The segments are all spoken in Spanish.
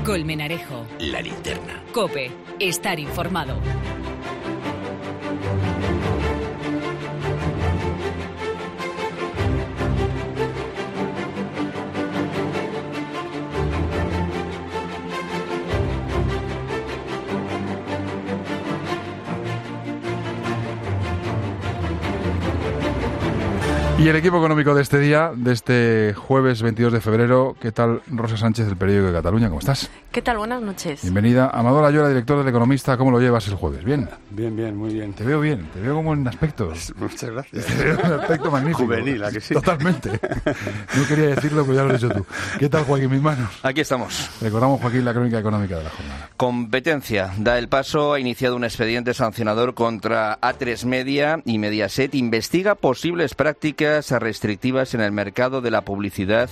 Colmenarejo. La Linterna. COPE. Estar informado. Y el equipo económico de este día, de este jueves 22 de febrero, ¿qué tal? Rosa Sánchez, del Periódico de Cataluña, ¿cómo estás? ¿Qué tal? Buenas noches. Bienvenida. Amador Ayora, director del Economista, ¿cómo lo llevas el jueves? ¿Bien? Bien, muy bien. Te veo bien, te veo como en aspectos. Muchas gracias. Te veo en un aspecto magnífico. Juvenil, ¿a que sí? Totalmente. No quería decirlo, pero ya lo has dicho tú. ¿Qué tal, Joaquín Mismanos? Aquí estamos. Recordamos, Joaquín, la crónica económica de la jornada. Competencia. Da el paso, ha iniciado un expediente sancionador contra A3 Media y Mediaset. Investiga posibles prácticas restrictivas en el mercado de la publicidad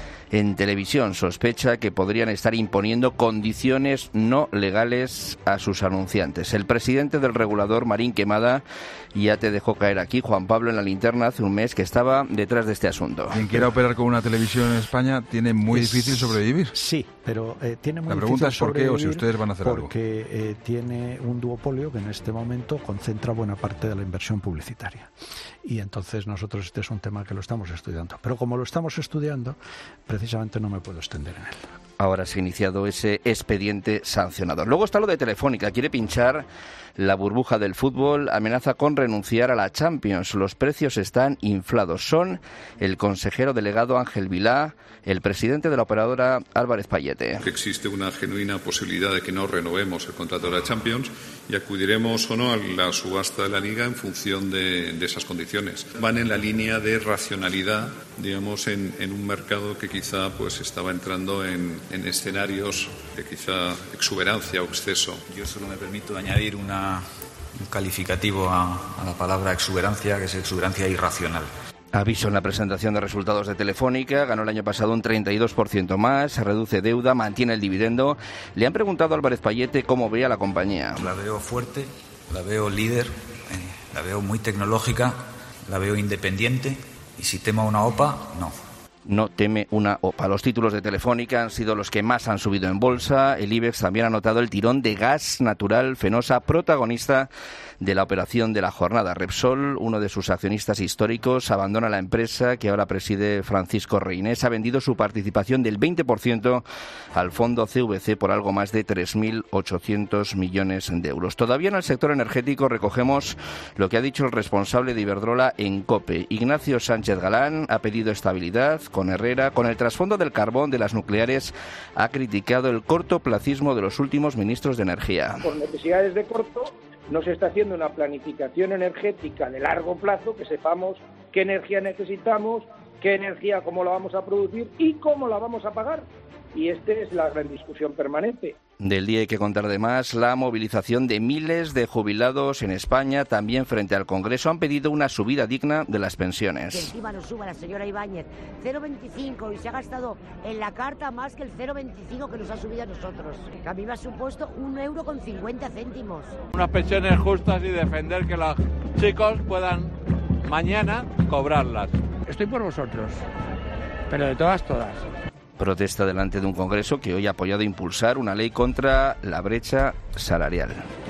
en televisión. Sospecha que podrían estar imponiendo condiciones no legales a sus anunciantes. El presidente del regulador, Marín Quemada, ya te dejó caer aquí, Juan Pablo, en la linterna hace un mes, que estaba detrás de este asunto. Quien quiera operar con una televisión en España tiene muy difícil sobrevivir. Sí, pero tiene muy difícil sobrevivir. La pregunta es por qué o si ustedes van a hacer algo. Porque tiene un duopolio que en este momento concentra buena parte de la inversión publicitaria. Y entonces nosotros este es un tema que lo estamos estudiando. Pero como lo estamos estudiando, precisamente no me puedo extender en él. Ahora se ha iniciado ese expediente sancionador. Luego está lo de Telefónica. Quiere pinchar la burbuja del fútbol, amenaza con renunciar a la Champions. Los precios están inflados. Son el consejero delegado Ángel Vilá, el presidente de la operadora Álvarez Pallete. Existe una genuina posibilidad de que no renovemos el contrato de la Champions y acudiremos o no a la subasta de la Liga en función de esas condiciones. Van en la línea de racionalidad, digamos, en un mercado que quizá pues estaba entrando en escenarios de quizá exuberancia o exceso. Yo solo me permito añadir un calificativo a la palabra exuberancia, que es exuberancia irracional. Aviso en la presentación de resultados de Telefónica. Ganó el año pasado un 32% más, se reduce deuda, mantiene el dividendo. Le han preguntado a Álvarez Pallete cómo ve a la compañía. La veo fuerte, la veo líder, la veo muy tecnológica, la veo independiente y si temo una OPA, no. No teme una OPA. Los títulos de Telefónica han sido los que más han subido en bolsa. El IBEX también ha notado el tirón de Gas Natural Fenosa, protagonista de la operación de la jornada. Repsol, uno de sus accionistas históricos, abandona la empresa que ahora preside Francisco Reynés. Ha vendido su participación del 20% al fondo CVC por algo más de 3.800 millones de euros. Todavía en el sector energético recogemos lo que ha dicho el responsable de Iberdrola en COPE. Ignacio Sánchez Galán ha pedido estabilidad con Herrera. Con el trasfondo del carbón de las nucleares ha criticado el cortoplacismo de los últimos ministros de energía. Por necesidades de corto no se está haciendo una planificación energética de largo plazo, que sepamos qué energía necesitamos, qué energía, cómo la vamos a producir y cómo la vamos a pagar. Y esta es la gran discusión permanente. Del día hay que contar además la movilización de miles de jubilados en España, también frente al Congreso. Han pedido una subida digna de las pensiones. Que encima nos suba la señora Ibáñez 0,25 y se ha gastado en la carta más que el 0,25 que nos ha subido a nosotros. Que a mí me ha supuesto 1,50 €. Unas pensiones justas y defender que los chicos puedan mañana cobrarlas. Estoy por vosotros, pero de todas. Protesta delante de un Congreso que hoy ha apoyado impulsar una ley contra la brecha salarial.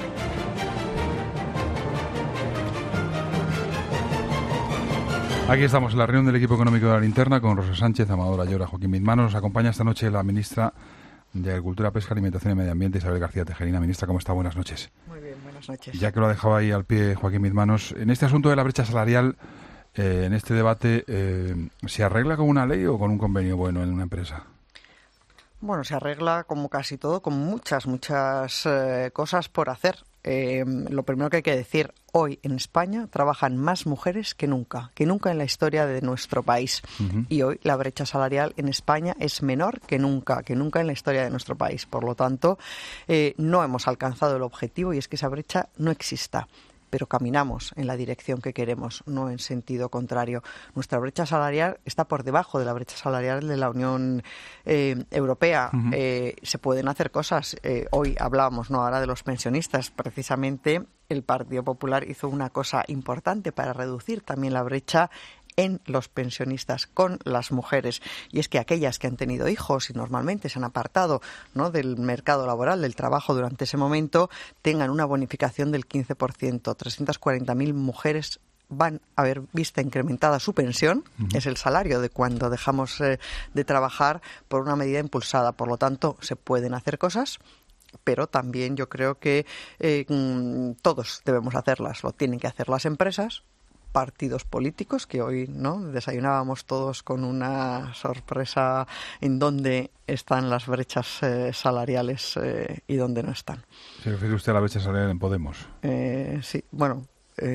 Aquí estamos en la reunión del equipo económico de la Linterna con Rosa Sánchez, Amador Ayora, Joaquín Mismanos. Nos acompaña esta noche la ministra de Agricultura, Pesca, Alimentación y Medio Ambiente, Isabel García Tejerina. Ministra, ¿cómo está? Buenas noches. Muy bien, buenas noches. Ya que lo ha dejado ahí al pie Joaquín Mismanos, en este asunto de la brecha salarial, en este debate, ¿se arregla con una ley o con un convenio bueno en una empresa? Bueno, se arregla como casi todo, con muchas cosas por hacer. Lo primero que hay que decir, hoy en España trabajan más mujeres que nunca en la historia de nuestro país. Uh-huh. Y hoy la brecha salarial en España es menor que nunca en la historia de nuestro país. Por lo tanto, no hemos alcanzado el objetivo y es que esa brecha no exista. Pero caminamos en la dirección que queremos, no en sentido contrario. Nuestra brecha salarial está por debajo de la brecha salarial de la Unión Europea. Uh-huh. Se pueden hacer cosas. Hoy hablábamos, ahora de los pensionistas. Precisamente el Partido Popular hizo una cosa importante para reducir también la brecha en los pensionistas con las mujeres, y es que aquellas que han tenido hijos y normalmente se han apartado, ¿no?, del mercado laboral, del trabajo durante ese momento, tengan una bonificación del 15%. 340.000 mujeres van a ver vista incrementada su pensión, es el salario de cuando dejamos de trabajar, por una medida impulsada. Por lo tanto, se pueden hacer cosas, pero también yo creo que todos debemos hacerlas. Lo tienen que hacer las empresas, partidos políticos, que hoy no desayunábamos todos con una sorpresa en dónde están las brechas salariales y dónde no están. ¿Se refiere usted a la brecha salarial en Podemos? Sí, bueno,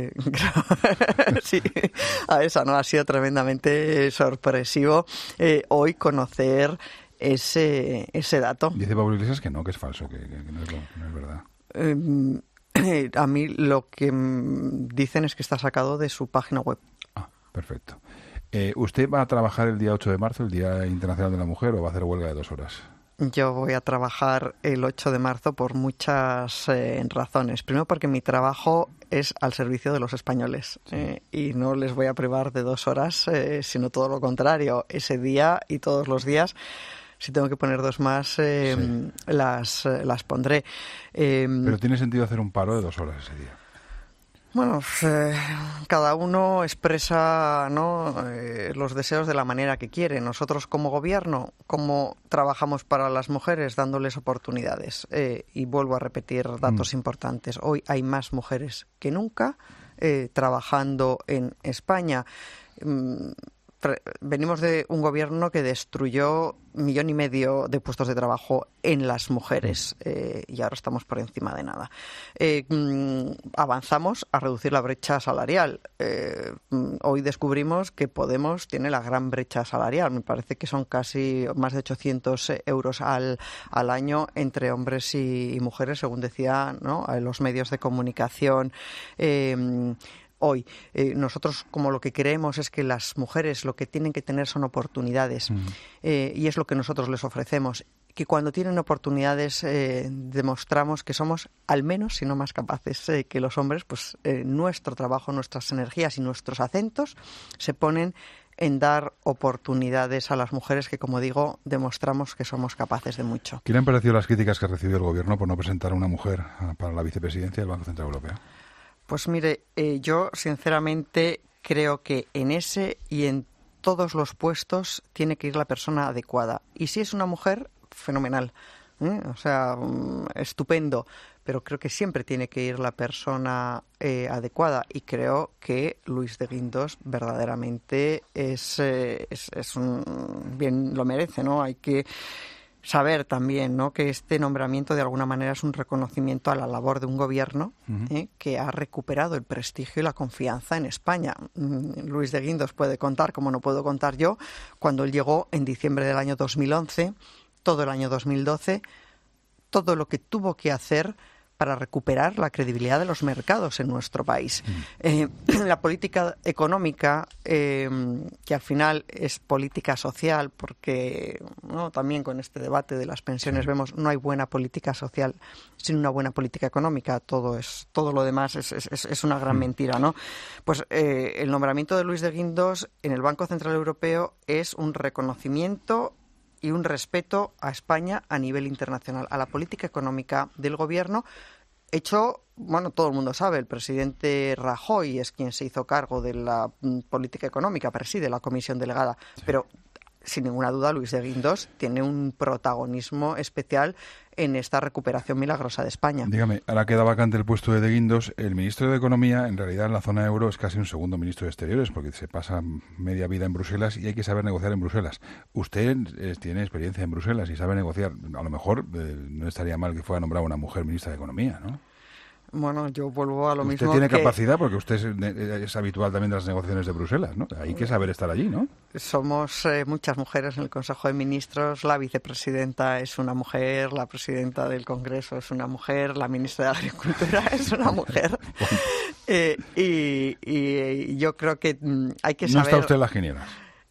sí, a esa, ¿no? Ha sido tremendamente sorpresivo hoy conocer ese dato. Dice Pablo Iglesias que no, que es falso, que no es verdad. A mí lo que dicen es que está sacado de su página web. Ah, perfecto. ¿Usted va a trabajar el día 8 de marzo, el Día Internacional de la Mujer, o va a hacer huelga de 2 horas? Yo voy a trabajar el 8 de marzo por muchas razones. Primero, porque mi trabajo es al servicio de los españoles, y no les voy a privar de 2 horas, sino todo lo contrario. Ese día y todos los días, si tengo que poner 2 más, las pondré. ¿Pero tiene sentido hacer un paro de 2 horas ese día? Bueno, cada uno expresa, ¿no?, los deseos de la manera que quiere. Nosotros como gobierno, ¿cómo trabajamos para las mujeres? Dándoles oportunidades. Y vuelvo a repetir datos importantes. Hoy hay más mujeres que nunca trabajando en España. Venimos de un gobierno que destruyó 1,5 millones de puestos de trabajo en las mujeres, y ahora estamos por encima de nada. Avanzamos a reducir la brecha salarial. Hoy descubrimos que Podemos tiene la gran brecha salarial. Me parece que son casi más de 800 euros al año entre hombres y mujeres, según decían, ¿no?, los medios de comunicación. Hoy, nosotros como lo que creemos es que las mujeres lo que tienen que tener son oportunidades, y es lo que nosotros les ofrecemos, que cuando tienen oportunidades demostramos que somos al menos, si no más capaces que los hombres, pues nuestro trabajo, nuestras energías y nuestros acentos se ponen en dar oportunidades a las mujeres que, como digo, demostramos que somos capaces de mucho. ¿Qué le han parecido las críticas que ha recibido el Gobierno por no presentar a una mujer para la vicepresidencia del Banco Central Europeo? Pues mire, yo sinceramente creo que en ese y en todos los puestos tiene que ir la persona adecuada. Y si es una mujer, fenomenal. O sea, estupendo. Pero creo que siempre tiene que ir la persona adecuada. Y creo que Luis de Guindos verdaderamente es bien lo merece, ¿no? Hay que saber también, ¿no?, que este nombramiento de alguna manera es un reconocimiento a la labor de un gobierno que ha recuperado el prestigio y la confianza en España. Luis de Guindos puede contar, como no puedo contar yo, cuando él llegó en diciembre del año 2011, todo el año 2012, todo lo que tuvo que hacer para recuperar la credibilidad de los mercados en nuestro país. La política económica, que al final es política social, porque ¿no?, también con este debate de las pensiones vemos no hay buena política social sin una buena política económica, todo lo demás es una gran mentira, ¿no? Pues el nombramiento de Luis de Guindos en el Banco Central Europeo es un reconocimiento y un respeto a España a nivel internacional, a la política económica del gobierno, hecho, bueno, todo el mundo sabe, el presidente Rajoy es quien se hizo cargo de la política económica, preside la comisión delegada, pero sin ninguna duda Luis de Guindos tiene un protagonismo especial en esta recuperación milagrosa de España. Dígame, ahora queda vacante el puesto de Guindos. El ministro de Economía, en realidad, en la zona euro es casi un segundo ministro de Exteriores, porque se pasa media vida en Bruselas y hay que saber negociar en Bruselas. Usted tiene experiencia en Bruselas y sabe negociar. A lo mejor no estaría mal que fuera nombrada una mujer ministra de Economía, ¿no? Bueno, yo vuelvo a lo mismo. Usted tiene capacidad, porque usted es habitual también de las negociaciones de Bruselas, ¿no? Hay que saber estar allí, ¿no? Somos muchas mujeres en el Consejo de Ministros. La vicepresidenta es una mujer, la presidenta del Congreso es una mujer, la ministra de Agricultura es una mujer. Y yo creo que hay que saber... ¿No está usted en las quinielas?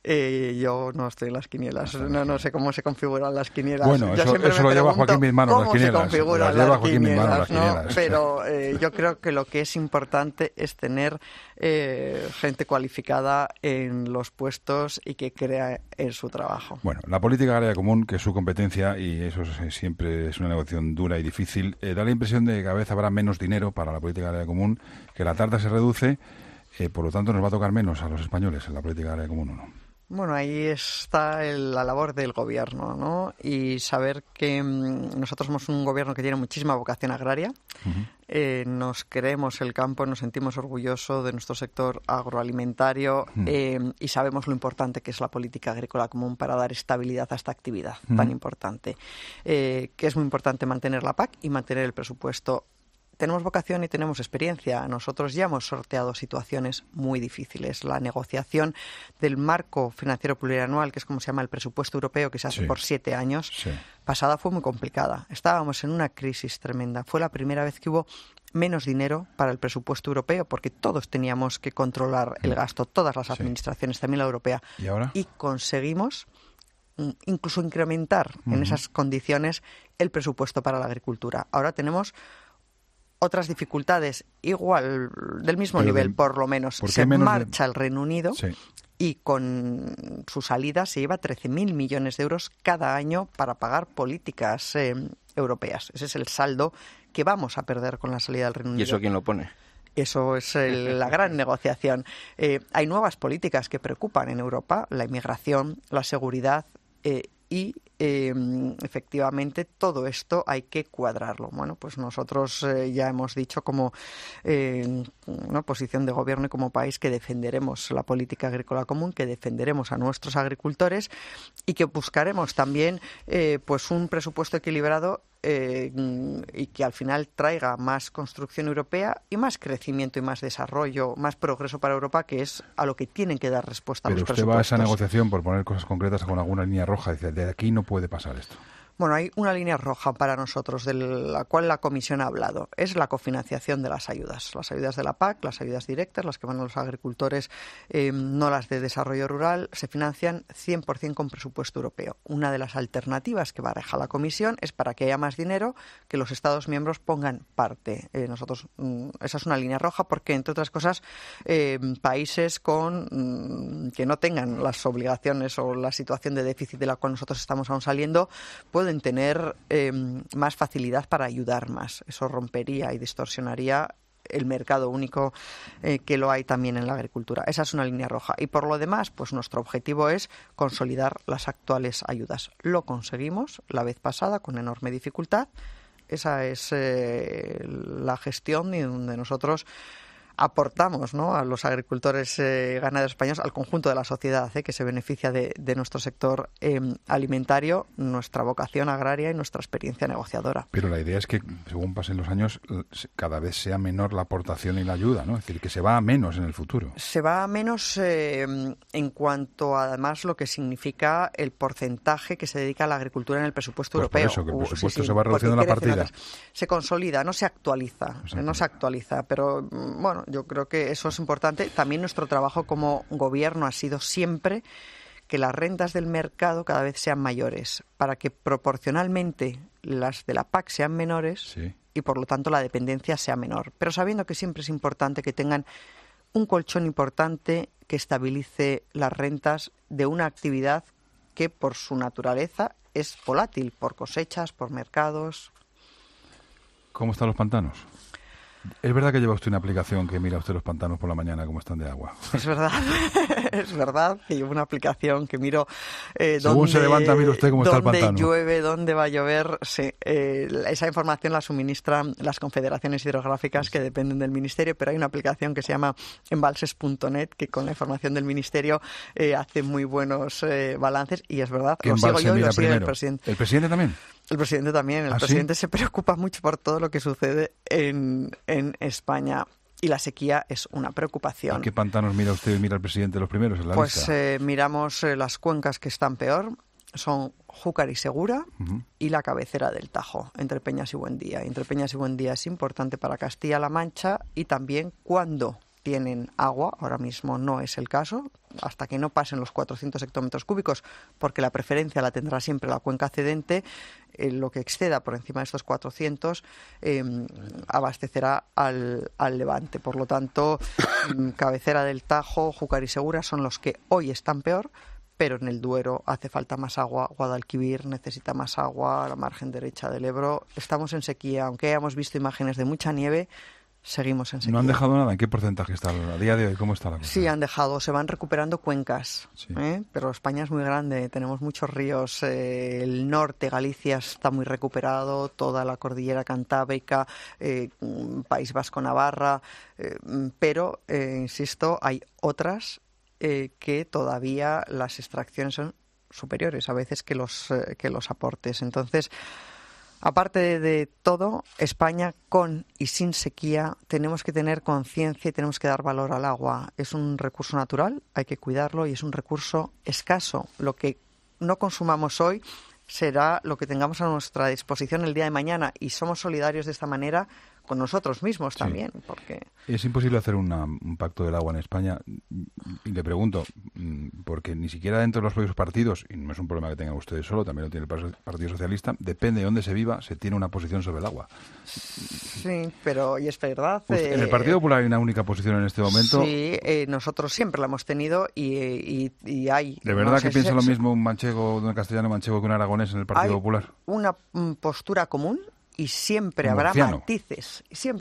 Yo no estoy en las quinielas, no sé cómo se configuran las quinielas. Bueno, eso lo lleva Joaquín Bismano, las quinielas. ¿Cómo se configuran las quinielas? ¿No? Pero yo creo que lo que es importante es tener gente cualificada en los puestos y que crea en su trabajo. Bueno, la política agraria común, que es su competencia, y eso siempre es una negociación dura y difícil, da la impresión de que cada vez habrá menos dinero para la política agraria común, que la tarta se reduce, por lo tanto nos va a tocar menos a los españoles en la política agraria común, ¿o no? Bueno, ahí está la labor del gobierno, ¿no? Y saber que nosotros somos un gobierno que tiene muchísima vocación agraria. Uh-huh. Nos queremos el campo, nos sentimos orgullosos de nuestro sector agroalimentario y sabemos lo importante que es la política agrícola común para dar estabilidad a esta actividad tan importante. Que es muy importante mantener la PAC y mantener el presupuesto. Tenemos vocación y tenemos experiencia. Nosotros ya hemos sorteado situaciones muy difíciles. La negociación del marco financiero plurianual, que es como se llama el presupuesto europeo, que se hace por 7 años, pasada fue muy complicada. Estábamos en una crisis tremenda. Fue la primera vez que hubo menos dinero para el presupuesto europeo, porque todos teníamos que controlar el gasto, todas las administraciones, también la europea. ¿Y ahora? Y conseguimos incluso incrementar en esas condiciones el presupuesto para la agricultura. Ahora tenemos otras dificultades igual, del mismo nivel, por lo menos. Se marcha el Reino Unido y con su salida se lleva 13.000 millones de euros cada año para pagar políticas europeas. Ese es el saldo que vamos a perder con la salida del Reino Unido. ¿Y eso quién lo pone? Eso es la gran negociación. Hay nuevas políticas que preocupan en Europa, la inmigración, la seguridad y efectivamente todo esto hay que cuadrarlo. Bueno, pues nosotros ya hemos dicho como una posición de gobierno y como país que defenderemos la política agrícola común, que defenderemos a nuestros agricultores y que buscaremos también pues un presupuesto equilibrado y que al final traiga más construcción europea y más crecimiento y más desarrollo, más progreso para Europa, que es a lo que tienen que dar respuesta los presupuestos. Pero usted va a esa negociación, por poner cosas concretas, con alguna línea roja, dice, de aquí no puede pasar esto. Bueno, hay una línea roja para nosotros, de la cual la Comisión ha hablado. Es la cofinanciación de las ayudas de la PAC, las ayudas directas, las que van a los agricultores, no las de desarrollo rural, se financian 100% con presupuesto europeo. Una de las alternativas que baraja la Comisión es para que haya más dinero, que los Estados miembros pongan parte. Esa es una línea roja porque, entre otras cosas, países que no tengan las obligaciones o la situación de déficit de la cual nosotros estamos aún saliendo, pueden tener más facilidad para ayudar más. Eso rompería y distorsionaría el mercado único que lo hay también en la agricultura. Esa es una línea roja. Y por lo demás, pues nuestro objetivo es consolidar las actuales ayudas. Lo conseguimos la vez pasada con enorme dificultad. Esa es la gestión y donde nosotros aportamos, ¿no?, a los agricultores ganaderos españoles, al conjunto de la sociedad que se beneficia de nuestro sector alimentario, nuestra vocación agraria y nuestra experiencia negociadora. Pero la idea es que, según pasen los años, cada vez sea menor la aportación y la ayuda, ¿no? Es decir, que se va a menos en el futuro. Se va a menos en cuanto, además, lo que significa el porcentaje que se dedica a la agricultura en el presupuesto europeo. Por eso, que el presupuesto se va reduciendo la partida. Se consolida, no se actualiza, pero bueno, yo creo que eso es importante. También nuestro trabajo como gobierno ha sido siempre que las rentas del mercado cada vez sean mayores, para que proporcionalmente las de la PAC sean menores y por lo tanto la dependencia sea menor. Pero sabiendo que siempre es importante que tengan un colchón importante que estabilice las rentas de una actividad que por su naturaleza es volátil, por cosechas, por mercados. ¿Cómo están los pantanos? ¿Es verdad que lleva usted una aplicación que mira usted los pantanos por la mañana cómo están de agua? Es verdad que llevo una aplicación que miro según se levanta, mira usted cómo está el pantano. Dónde llueve, dónde va a llover. Sí, esa información la suministran las confederaciones hidrográficas que dependen del Ministerio, pero hay una aplicación que se llama embalses.net que con la información del Ministerio hace muy buenos balances y es verdad, lo sigo yo y lo sigue el presidente. ¿El presidente también? El presidente también. El presidente se preocupa mucho por todo lo que sucede en España. Y la sequía es una preocupación. ¿Y qué pantanos mira usted y mira el presidente los primeros en la lista? Miramos las cuencas que están peor. Son Júcar y Segura y la cabecera del Tajo, entre Peñas y Buendía. Entre Peñas y Buendía es importante para Castilla-La Mancha y también cuando tienen agua. Ahora mismo no es el caso, hasta que no pasen los 400 hectómetros cúbicos, porque la preferencia la tendrá siempre la cuenca cedente. Lo que exceda por encima de estos 400 abastecerá al Levante. Por lo tanto, Cabecera del Tajo, Júcar y Segura son los que hoy están peor, pero en el Duero hace falta más agua, Guadalquivir necesita más agua, la margen derecha del Ebro. Estamos en sequía, aunque hayamos visto imágenes de mucha nieve, seguimos en sequía. ¿No han dejado nada? ¿En qué porcentaje está a día de hoy? ¿Cómo está la cosa? Sí, han dejado, se van recuperando cuencas, sí. Pero España es muy grande, tenemos muchos ríos, el norte, Galicia está muy recuperado, toda la cordillera cantábrica, País Vasco, Navarra, pero, insisto, hay otras que todavía las extracciones son superiores a veces que los aportes. Entonces, aparte de todo, España, con y sin sequía, tenemos que tener conciencia y tenemos que dar valor al agua. Es un recurso natural, hay que cuidarlo y es un recurso escaso. Lo que no consumamos hoy será lo que tengamos a nuestra disposición el día de mañana, y somos solidarios de esta manera con nosotros mismos también. Sí. Porque es imposible hacer un pacto del agua en España, y le pregunto, porque ni siquiera dentro de los propios partidos, y no es un problema que tengan ustedes solo, también lo tiene el Partido Socialista, depende de dónde se viva, se tiene una posición sobre el agua. Sí, pero y es verdad. En el Partido Popular hay una única posición en este momento. Sí, nosotros siempre la hemos tenido y hay... ¿De verdad que piensa lo mismo un manchego, un castellano manchego que un aragonés en el Partido Popular? Una postura común. Y siempre habrá matices,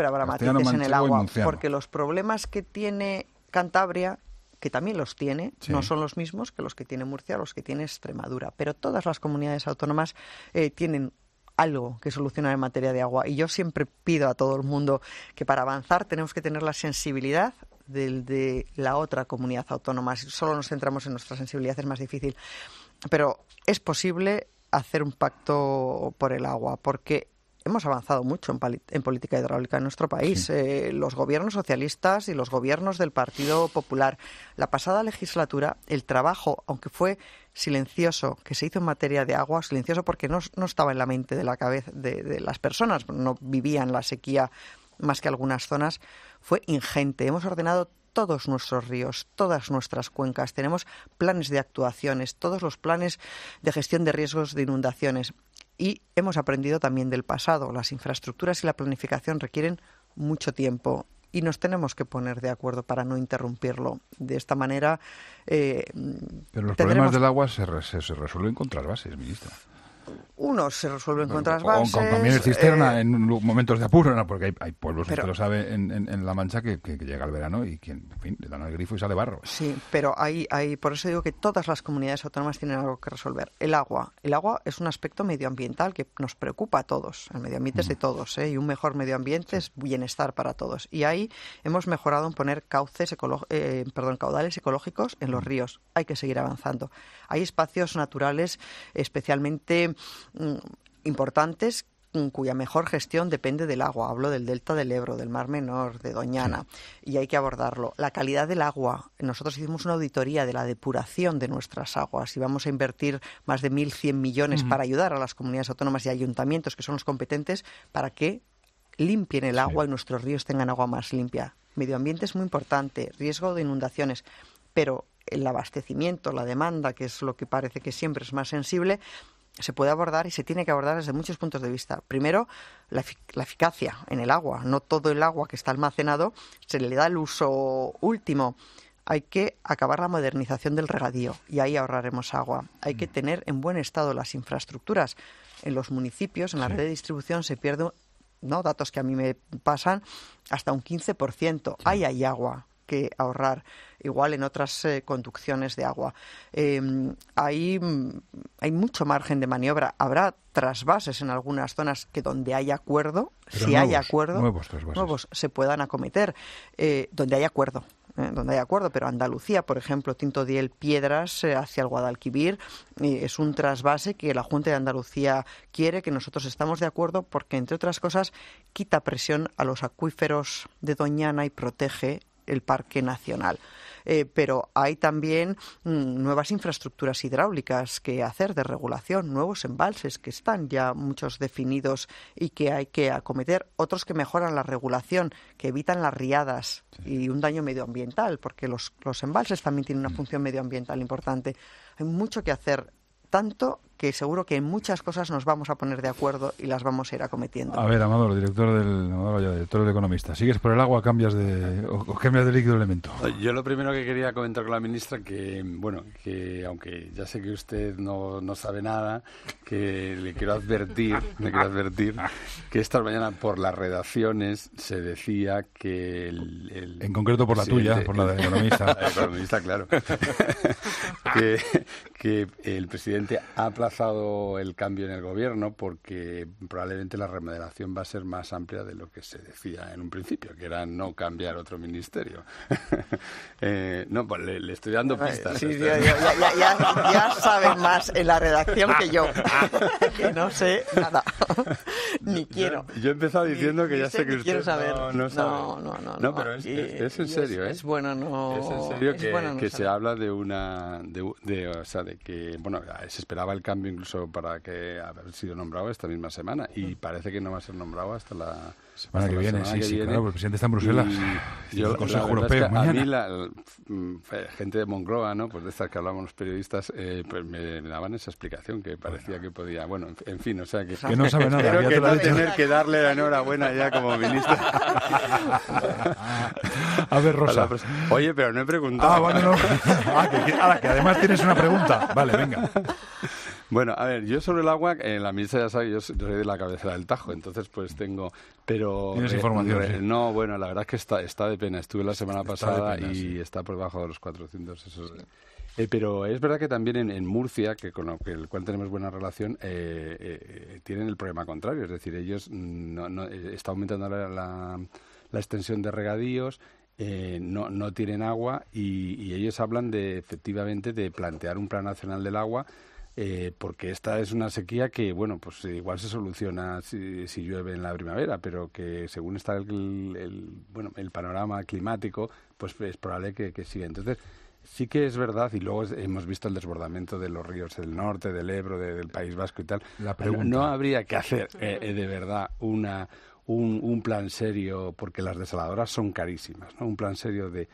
en el agua, porque los problemas que tiene Cantabria, que también los tiene, sí, no son los mismos que los que tiene Murcia o los que tiene Extremadura, pero todas las comunidades autónomas tienen algo que solucionar en materia de agua, y yo siempre pido a todo el mundo que para avanzar tenemos que tener la sensibilidad de la otra comunidad autónoma. Si solo nos centramos en nuestra sensibilidad es más difícil, pero es posible hacer un pacto por el agua, porque hemos avanzado mucho en política hidráulica en nuestro país. Sí. Los gobiernos socialistas y los gobiernos del Partido Popular. La pasada legislatura, el trabajo, aunque fue silencioso, que se hizo en materia de agua, silencioso porque no estaba en la mente de la cabeza de las personas, no vivían la sequía más que algunas zonas, fue ingente. Hemos ordenado todos nuestros ríos, todas nuestras cuencas. Tenemos planes de actuaciones, todos los planes de gestión de riesgos de inundaciones. Y hemos aprendido también del pasado. Las infraestructuras y la planificación requieren mucho tiempo y nos tenemos que poner de acuerdo para no interrumpirlo. De esta manera... Pero los problemas del agua se resuelven con trasvases, ministra. Unos se resuelven con trasvases. Con camiones cisterna en momentos de apuro, ¿no? Porque hay pueblos, usted lo sabe, en La Mancha que llega el verano y en fin, le dan al grifo y sale barro. Sí, pero por eso digo que todas las comunidades autónomas tienen algo que resolver. El agua es un aspecto medioambiental que nos preocupa a todos. El medio ambiente es de todos, y un mejor medio ambiente es bienestar para todos. Y ahí hemos mejorado en poner caudales ecológicos en los ríos. Hay que seguir avanzando. Hay espacios naturales especialmente importantes cuya mejor gestión depende del agua. Hablo del delta del Ebro, del Mar Menor, de Doñana, sí, y hay que abordarlo. La calidad del agua. Nosotros hicimos una auditoría de la depuración de nuestras aguas y vamos a invertir más de 1.100 millones para ayudar a las comunidades autónomas y ayuntamientos, que son los competentes, para que limpien el agua y nuestros ríos tengan agua más limpia. Medio ambiente es muy importante, riesgo de inundaciones, pero el abastecimiento, la demanda, que es lo que parece que siempre es más sensible, se puede abordar y se tiene que abordar desde muchos puntos de vista. Primero, la eficacia en el agua. No todo el agua que está almacenado se le da el uso último. Hay que acabar la modernización del regadío y ahí ahorraremos agua. Hay que tener en buen estado las infraestructuras. En los municipios, en la red de distribución, se pierde, datos que a mí me pasan, hasta un 15%. Ahí hay agua que ahorrar, igual en otras conducciones de agua. Hay mucho margen de maniobra. Habrá trasvases en algunas zonas que donde hay acuerdo, pero si hay acuerdo, nuevos se puedan acometer, donde hay acuerdo. Pero Andalucía, por ejemplo, Tinto Diel Piedras hacia el Guadalquivir, es un trasvase que la Junta de Andalucía quiere, que nosotros estamos de acuerdo, porque, entre otras cosas, quita presión a los acuíferos de Doñana y protege el Parque Nacional. pero hay también nuevas infraestructuras hidráulicas que hacer de regulación, nuevos embalses que están ya muchos definidos y que hay que acometer, otros que mejoran la regulación, que evitan las riadas y un daño medioambiental, porque los embalses también tienen una función medioambiental importante. Hay mucho que hacer, tanto que seguro que en muchas cosas nos vamos a poner de acuerdo y las vamos a ir acometiendo. A ver, Amador, director del Economista, ¿sigues por el agua o cambias de líquido elemento? Yo lo primero que quería comentar con la ministra, que aunque ya sé que usted no sabe nada, que le quiero advertir que esta mañana por las redacciones se decía que en concreto por la tuya, por la del Economista. La del Economista, claro. que el presidente ha aplazado el cambio en el gobierno porque probablemente la remodelación va a ser más amplia de lo que se decía en un principio, que era no cambiar otro ministerio. No, pues le estoy dando pistas. Sí, ya saben más en la redacción que yo, que no sé nada, ni quiero. Yo he empezado diciendo que ya sé que usted quiero saber. No sabe. No, pero es en serio, ¿eh? Es bueno, no. Es en serio que se saber. habla de que, bueno, se esperaba el cambio incluso para que haber sido nombrado esta misma semana y parece que no va a ser nombrado hasta la semana que viene. Sí, claro, el presidente está en Bruselas. Y yo, el Consejo Europeo. A mí la gente de Moncloa, ¿no? Pues de estas que hablamos los periodistas, pues me daban esa explicación que parecía que podía, bueno, en fin, o sea que no sabe nada. Espero que no tener que darle la enhorabuena ya como ministra. A ver, Rosa. Oye, pero no he preguntado. Bueno, no. Que además tienes una pregunta. Vale, venga. Bueno, a ver, yo sobre el agua, la ministra ya sabe, yo soy de la cabecera del Tajo, entonces pues tengo... Pero ¿tienes información? Sí. No, bueno, la verdad es que está de pena. Estuve la semana pasada y está por debajo de los 400. Eso pero es verdad que también en Murcia, que con el cual tenemos buena relación, tienen el problema contrario. Es decir, ellos está aumentando la extensión de regadíos, no tienen agua y ellos hablan efectivamente de plantear un plan nacional del agua, porque esta es una sequía que, bueno, pues igual se soluciona si llueve en la primavera, pero que según está el panorama climático, pues es probable que siga. Entonces, sí que es verdad, y luego hemos visto el desbordamiento de los ríos del norte, del Ebro, del País Vasco y tal. La pregunta. No habría que hacer de verdad un plan serio, porque las desaladoras son carísimas, ¿no? Un plan serio de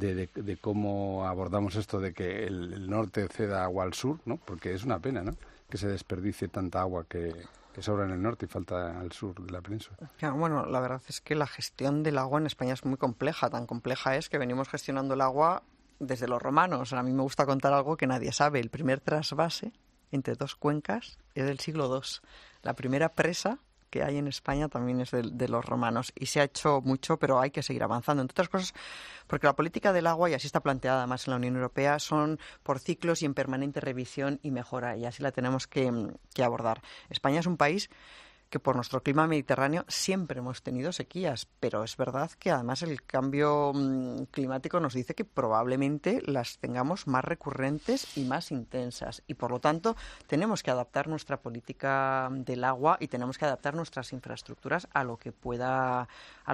cómo abordamos esto de que el norte ceda agua al sur, ¿no? Porque es una pena, ¿no? Que se desperdicie tanta agua que sobra en el norte y falta al sur de la península. Claro, bueno, la verdad es que la gestión del agua en España es muy compleja. Tan compleja es que venimos gestionando el agua desde los romanos. A mí me gusta contar algo que nadie sabe. El primer trasvase entre dos cuencas es del siglo II. La primera presa que hay en España también es de los romanos y se ha hecho mucho, pero hay que seguir avanzando. Entre otras cosas, porque la política del agua, y así está planteada además en la Unión Europea, son por ciclos y en permanente revisión y mejora, y así la tenemos que abordar. España es un país que por nuestro clima mediterráneo siempre hemos tenido sequías, pero es verdad que además el cambio climático nos dice que probablemente las tengamos más recurrentes y más intensas, y por lo tanto tenemos que adaptar nuestra política del agua y tenemos que adaptar nuestras infraestructuras a lo que pueda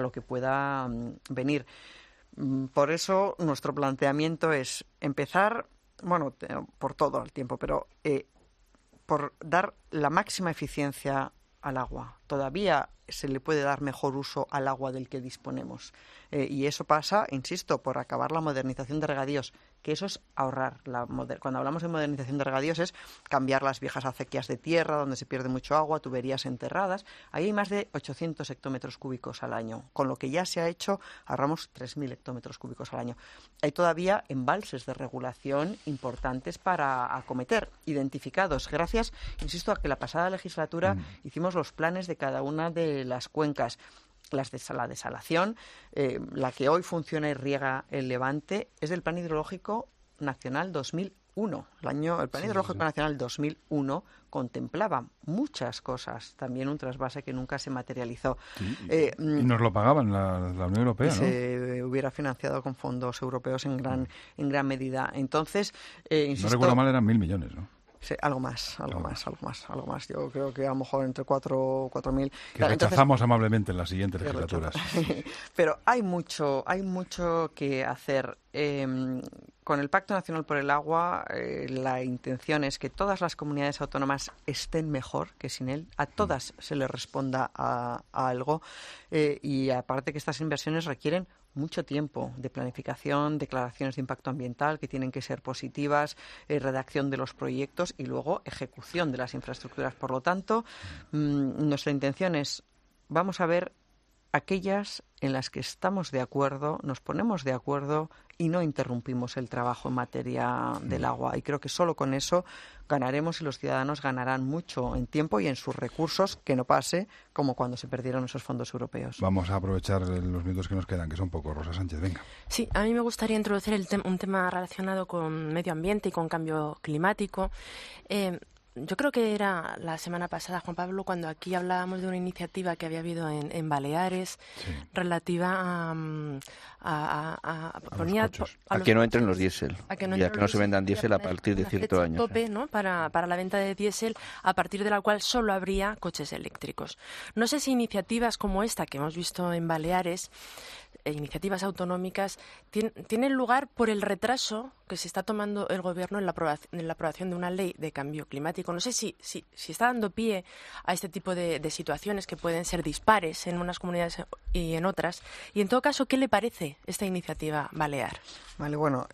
venir. Por eso nuestro planteamiento es empezar, bueno, por todo el tiempo, pero por dar la máxima eficiencia al agua. Todavía se le puede dar mejor uso al agua del que disponemos. Y eso pasa, insisto, por acabar la modernización de regadíos, que eso es ahorrar. Cuando hablamos de modernización de regadíos es cambiar las viejas acequias de tierra, donde se pierde mucho agua, tuberías enterradas. Ahí hay más de 800 hectómetros cúbicos al año. Con lo que ya se ha hecho, ahorramos 3.000 hectómetros cúbicos al año. Hay todavía embalses de regulación importantes para acometer, identificados, gracias, insisto, a que la pasada legislatura hicimos los planes de cada una de las cuencas. La desalación, la que hoy funciona y riega el Levante, es del Plan Hidrológico Nacional 2001. El Plan Hidrológico Nacional 2001 contemplaba muchas cosas, también un trasvase que nunca se materializó. Y nos lo pagaban la Unión Europea, ¿no? Se hubiera financiado con fondos europeos en gran medida. Entonces, insisto, no recuerdo mal, eran 1.000 millones, ¿no? Sí, algo más. Yo creo que a lo mejor entre 4.000. Que rechazamos amablemente en las siguientes legislaturas. Pero hay mucho que hacer. Con el Pacto Nacional por el Agua, la intención es que todas las comunidades autónomas estén mejor que sin él. A todas se les responda a algo. Y aparte que estas inversiones requieren mucho tiempo de planificación, declaraciones de impacto ambiental que tienen que ser positivas, redacción de los proyectos y luego ejecución de las infraestructuras. Por lo tanto, nuestra intención es, vamos a ver aquellas en las que estamos de acuerdo, nos ponemos de acuerdo y no interrumpimos el trabajo en materia del agua. Y creo que solo con eso ganaremos y los ciudadanos ganarán mucho en tiempo y en sus recursos, que no pase como cuando se perdieron esos fondos europeos. Vamos a aprovechar los minutos que nos quedan, que son pocos. Rosa Sánchez, venga. Sí, a mí me gustaría introducir un tema relacionado con medio ambiente y con cambio climático. Yo creo que era la semana pasada, Juan Pablo, cuando aquí hablábamos de una iniciativa que había habido en Baleares, sí, relativa a que no entren los diésel y a que no se vendan diésel a partir de cierto año. Tope, ¿no? para la venta de diésel, a partir de la cual solo habría coches eléctricos. No sé si iniciativas como esta que hemos visto en Baleares, iniciativas autonómicas, tienen lugar por el retraso que se está tomando el Gobierno en la aprobación de una ley de cambio climático. No sé si está dando pie a este tipo de situaciones que pueden ser dispares en unas comunidades y en otras. Y en todo caso, ¿qué le parece esta iniciativa balear? Vale, bueno,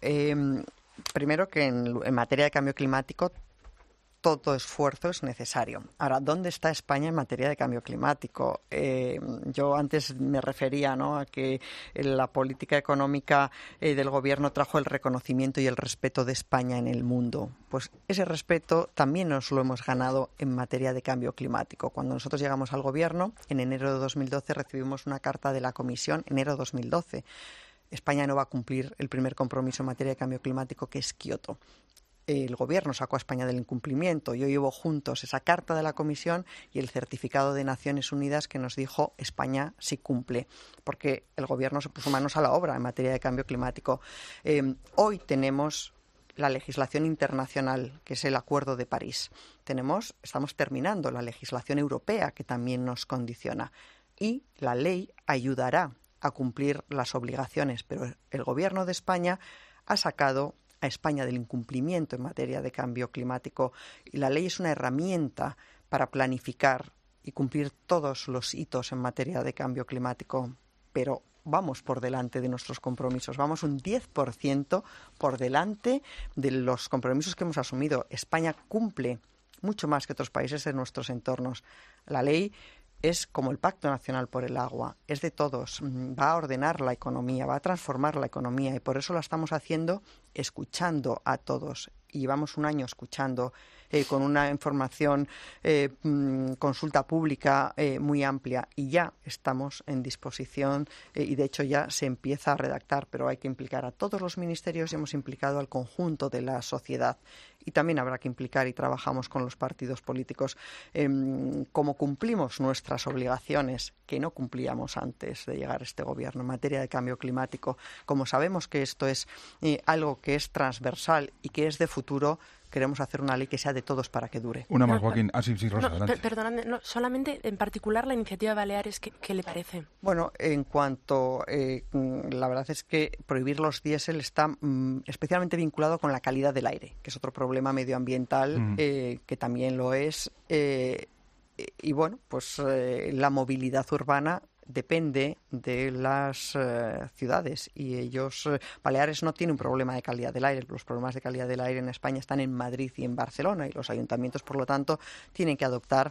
primero que en materia de cambio climático todo esfuerzo es necesario. Ahora, ¿dónde está España en materia de cambio climático? Yo antes me refería, ¿no?, a que la política económica del Gobierno trajo el reconocimiento y el respeto de España en el mundo. Pues ese respeto también nos lo hemos ganado en materia de cambio climático. Cuando nosotros llegamos al Gobierno, en enero de 2012 recibimos una carta de la Comisión, enero de 2012. España no va a cumplir el primer compromiso en materia de cambio climático, que es Kioto. El Gobierno sacó a España del incumplimiento. Yo llevo juntos esa carta de la Comisión y el certificado de Naciones Unidas que nos dijo España sí cumple, porque el Gobierno se puso manos a la obra en materia de cambio climático. Hoy tenemos la legislación internacional, que es el Acuerdo de París. Estamos terminando la legislación europea, que también nos condiciona. Y la ley ayudará a cumplir las obligaciones, pero el Gobierno de España ha sacado a España del incumplimiento en materia de cambio climático, y la ley es una herramienta para planificar y cumplir todos los hitos en materia de cambio climático, pero vamos por delante de nuestros compromisos, vamos un 10% por delante de los compromisos que hemos asumido. España cumple mucho más que otros países de nuestros entornos. La ley es como el Pacto Nacional por el Agua, es de todos, va a ordenar la economía, va a transformar la economía, y por eso la estamos haciendo escuchando a todos. Y llevamos un año escuchando con una información, consulta pública muy amplia, y ya estamos en disposición y de hecho ya se empieza a redactar, pero hay que implicar a todos los ministerios y hemos implicado al conjunto de la sociedad. Y también habrá que implicar, y trabajamos con los partidos políticos, cómo cumplimos nuestras obligaciones que no cumplíamos antes de llegar a este Gobierno en materia de cambio climático. Como sabemos que esto es algo que es transversal y que es de futuro, queremos hacer una ley que sea de todos para que dure. Una más, Joaquín. Sí, Rosa, adelante. Perdóname, solamente en particular la iniciativa Baleares, ¿qué le parece? Bueno, en cuanto, la verdad es que prohibir los diésel está especialmente vinculado con la calidad del aire, que es otro problema medioambiental que también lo es. Y bueno, pues la movilidad urbana depende de las ciudades, y Baleares no tiene un problema de calidad del aire. Los problemas de calidad del aire en España están en Madrid y en Barcelona, y los ayuntamientos, por lo tanto, tienen que adoptar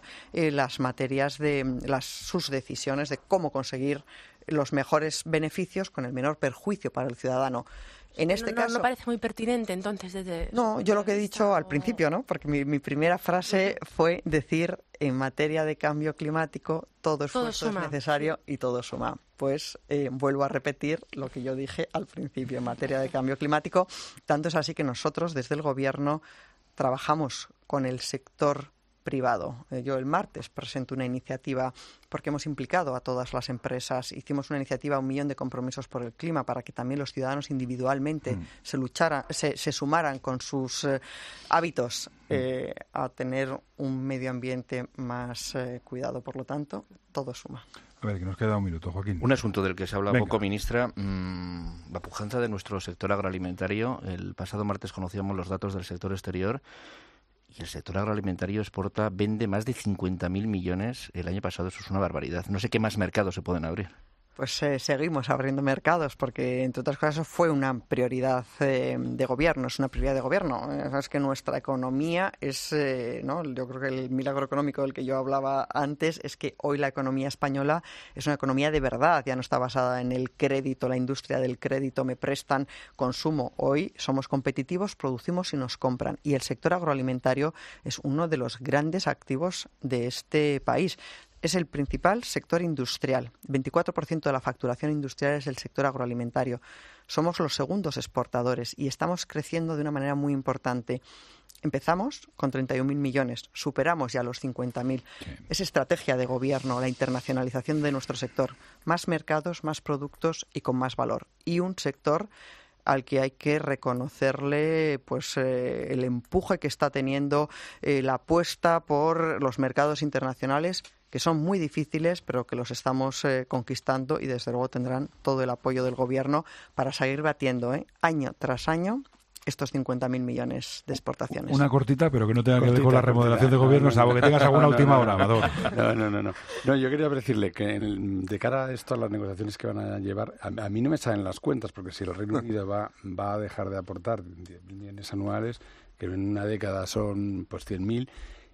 sus decisiones de cómo conseguir los mejores beneficios con el menor perjuicio para el ciudadano. En este caso, no parece muy pertinente, entonces. No, yo lo que he dicho al principio, ¿no? Porque mi primera frase fue decir, en materia de cambio climático, todo esfuerzo es necesario y todo suma. Pues vuelvo a repetir lo que yo dije al principio en materia de cambio climático. Tanto es así que nosotros, desde el Gobierno, trabajamos con el sector privado. Yo el martes presento una iniciativa porque hemos implicado a todas las empresas. Hicimos una iniciativa, 1 millón de compromisos por el clima, para que también los ciudadanos individualmente se sumaran con sus hábitos a tener un medio ambiente más cuidado. Por lo tanto, todo suma. A ver, que nos queda un minuto, Joaquín. Un asunto del que se habla poco, ministra, la pujanza de nuestro sector agroalimentario. El pasado martes conocíamos los datos del sector exterior y el sector agroalimentario vende más de 50.000 millones el año pasado. Eso es una barbaridad. No sé qué más mercados se pueden abrir. Pues seguimos abriendo mercados porque, entre otras cosas, fue una prioridad de gobierno, es una prioridad de gobierno. Es que nuestra economía es, yo creo que el milagro económico del que yo hablaba antes es que hoy la economía española es una economía de verdad, ya no está basada en el crédito, la industria del crédito, me prestan, consumo. Hoy somos competitivos, producimos y nos compran. Y el sector agroalimentario es uno de los grandes activos de este país. Es el principal sector industrial. 24% de la facturación industrial es el sector agroalimentario. Somos los segundos exportadores y estamos creciendo de una manera muy importante. Empezamos con 31.000 millones, superamos ya los 50.000. Es estrategia de gobierno, la internacionalización de nuestro sector. Más mercados, más productos y con más valor. Y un sector al que hay que reconocerle el empuje que está teniendo, la apuesta por los mercados internacionales, que son muy difíciles, pero que los estamos conquistando y desde luego tendrán todo el apoyo del gobierno para seguir batiendo año tras año estos 50.000 millones de exportaciones. Una cortita, pero que no tenga que ver con la remodelación de gobierno, salvo que tengas alguna última hora, Amador. No, yo quería decirle que de cara a esto, a las negociaciones que van a llevar, a mí no me salen las cuentas, porque si el Reino Unido va a dejar de aportar 10 millones anuales, que en una década son 100.000,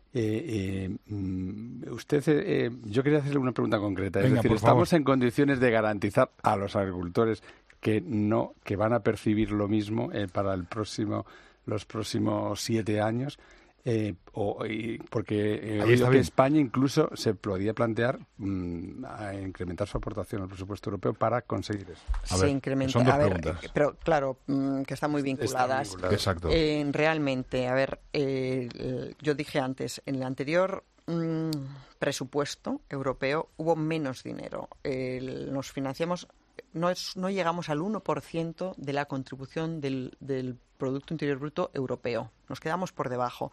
yo quería hacerle una pregunta concreta. Venga, es decir, ¿estamos en condiciones de garantizar a los agricultores que van a percibir lo mismo para los próximos 7 años? Porque he oído que España incluso se podía plantear a incrementar su aportación al presupuesto europeo para conseguir eso. Se incrementa. Son dos preguntas. Pero claro, que están muy vinculadas. Exacto. Realmente, yo dije antes, en el anterior presupuesto europeo hubo menos dinero. Nos financiamos, no llegamos al 1% de la contribución del Producto Interior Bruto europeo. Nos quedamos por debajo.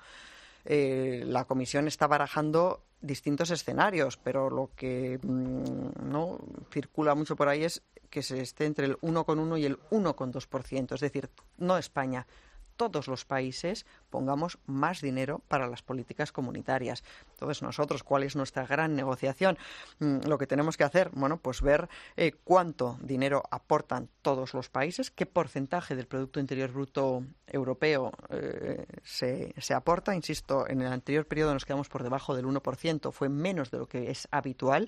La Comisión está barajando distintos escenarios, pero lo que no circula mucho por ahí es que se esté entre el 1,1 y el 1,2%. Es decir, no España, todos los países pongamos más dinero para las políticas comunitarias. Entonces, nosotros, ¿cuál es nuestra gran negociación? Lo que tenemos que hacer, pues ver cuánto dinero aportan todos los países, qué porcentaje del Producto Interior Bruto europeo se aporta. Insisto, en el anterior periodo nos quedamos por debajo del 1%, fue menos de lo que es habitual.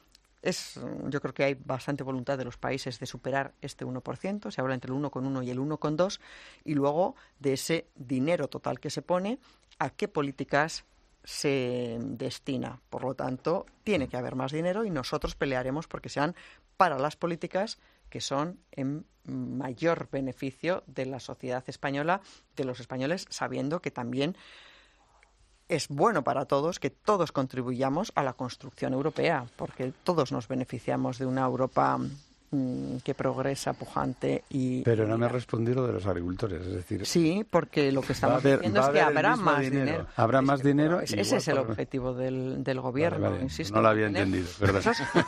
Yo creo que hay bastante voluntad de los países de superar este 1%, se habla entre el 1,1 y el 1,2, y luego de ese dinero total que se pone, ¿a qué políticas se destina? Por lo tanto, tiene que haber más dinero y nosotros pelearemos porque sean para las políticas que son en mayor beneficio de la sociedad española, de los españoles, sabiendo que también es bueno para todos que todos contribuyamos a la construcción europea, porque todos nos beneficiamos de una Europa que progresa, pujante y... Pero no me ha respondido de los agricultores, es decir... Sí, porque lo que estamos diciendo es que habrá más dinero. Habrá más dinero. Ese es el objetivo del gobierno, vale. Insisto. No lo había entendido, ¿verdad?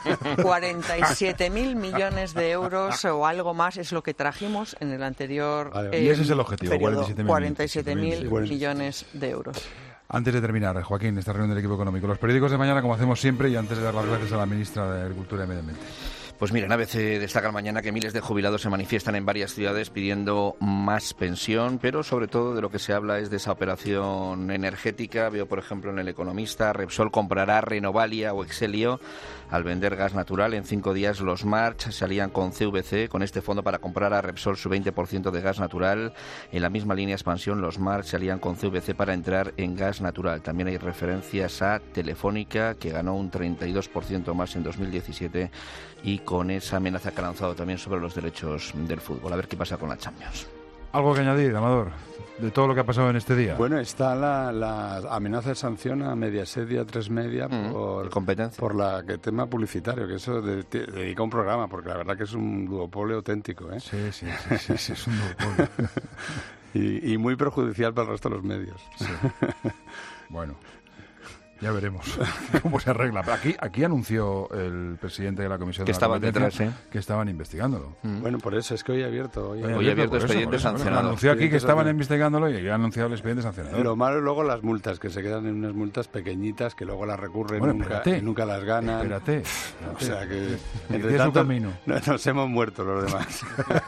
47.000 millones de euros o algo más es lo que trajimos en el anterior y ese es el objetivo, 47.000 millones de euros. Antes de terminar, Joaquín, esta reunión del equipo económico, los periódicos de mañana, como hacemos siempre, y antes de dar las gracias a la ministra de Agricultura y Medio Ambiente. Pues mira, en ABC destaca mañana que miles de jubilados se manifiestan en varias ciudades pidiendo más pensión, pero sobre todo de lo que se habla es de esa operación energética. Veo, por ejemplo, en El Economista, Repsol comprará Renovalia o Exelio al vender gas natural. En 5 días los March se alían con CVC, con este fondo para comprar a Repsol su 20% de gas natural. En la misma línea expansión, los March se alían con CVC para entrar en gas natural. También hay referencias a Telefónica, que ganó un 32% más en 2017, y con esa amenaza que ha lanzado también sobre los derechos del fútbol. A ver qué pasa con la Champions. ¿Algo que añadir, Amador, de todo lo que ha pasado en este día? Bueno, está la amenaza de sanción a Mediaset y a 3Media por la que tema publicitario, que eso dedica un programa, porque la verdad que es un duopolio auténtico, ¿eh? Sí, es un duopolio. y muy perjudicial para el resto de los medios. Sí. Bueno, ya veremos cómo se arregla. Aquí anunció el presidente de la Comisión de la Competencia que estaban investigándolo. Bueno, por eso es que hoy ha abierto. Hoy ha abierto expediente sancionador. Anunció aquí que estaban investigándolo y ha anunciado el expediente sancionador. Lo malo es luego las multas, que se quedan en unas multas pequeñitas que luego las recurren y nunca las ganan. Espérate. O sea que entre tanto nos hemos muerto los demás.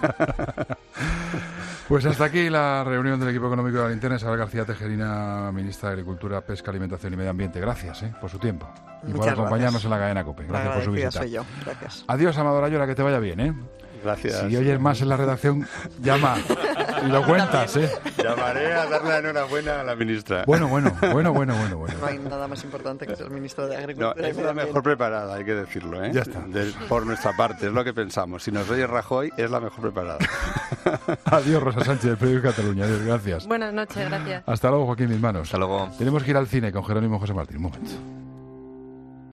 Pues hasta aquí la reunión del equipo económico de la Linterna. Isabel García Tejerina, ministra de Agricultura, Pesca, Alimentación y Medio Ambiente. Gracias por su tiempo y por acompañarnos en la cadena COPE. Gracias por su visita. Soy yo. Gracias. Adiós, Amador Ayora, que te vaya bien, ¿eh? Gracias. Si oyes más en la redacción, llama y lo cuentas, ¿eh? Llamaré a darle la enhorabuena a la ministra. Bueno. No hay nada más importante que ser ministro de Agricultura. No, es la mejor preparada, hay que decirlo, ¿eh? Ya está. Por nuestra parte, es lo que pensamos. Si nos oye Rajoy, es la mejor preparada. Adiós, Rosa Sánchez, del Periódico Cataluña. Adiós, gracias. Buenas noches, gracias. Hasta luego, Joaquín Mis Manos. Hasta luego. Tenemos que ir al cine con Jerónimo José Martín. Un momento.